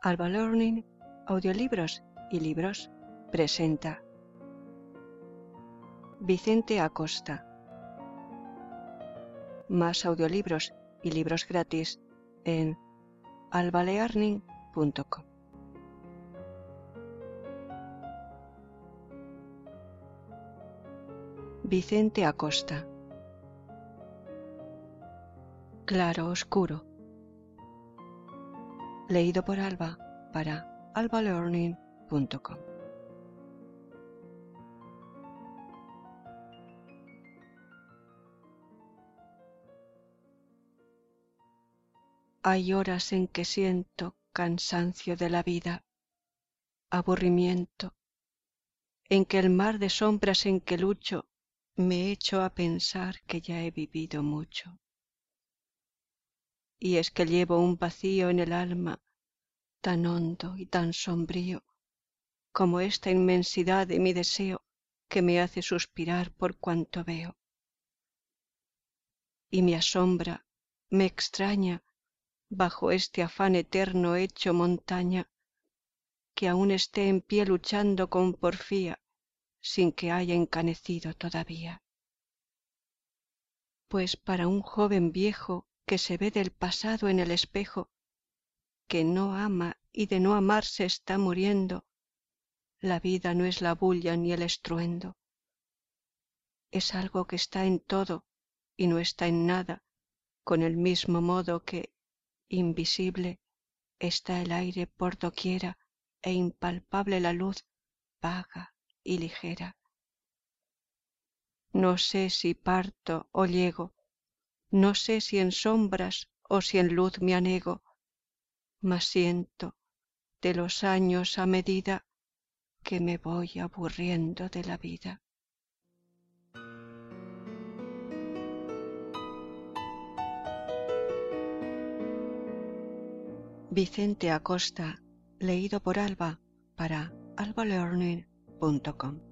Alba Learning, Audiolibros y Libros presenta Vicente Acosta. Más audiolibros y libros gratis en albalearning.com. Vicente Acosta. Claro Oscuro. Leído por Alba para albalearning.com. Hay horas en que siento cansancio de la vida, aburrimiento, en que el mar de sombras en que lucho me echo a pensar que ya he vivido mucho. Y es que llevo un vacío en el alma tan hondo y tan sombrío como esta inmensidad de mi deseo que me hace suspirar por cuanto veo. Y me asombra, me extraña, bajo este afán eterno hecho montaña, que aún esté en pie luchando con porfía, sin que haya encanecido todavía. Pues para un joven viejo que se ve del pasado en el espejo, que no ama y de no amarse está muriendo, la vida no es la bulla ni el estruendo. Es algo que está en todo y no está en nada, con el mismo modo que, invisible, está el aire por doquiera e impalpable la luz, vaga y ligera. No sé si parto o llego, no sé si en sombras o si en luz me anego, mas siento de los años a medida que me voy aburriendo de la vida. Vicente Acosta, leído por Alba para albalearning.com.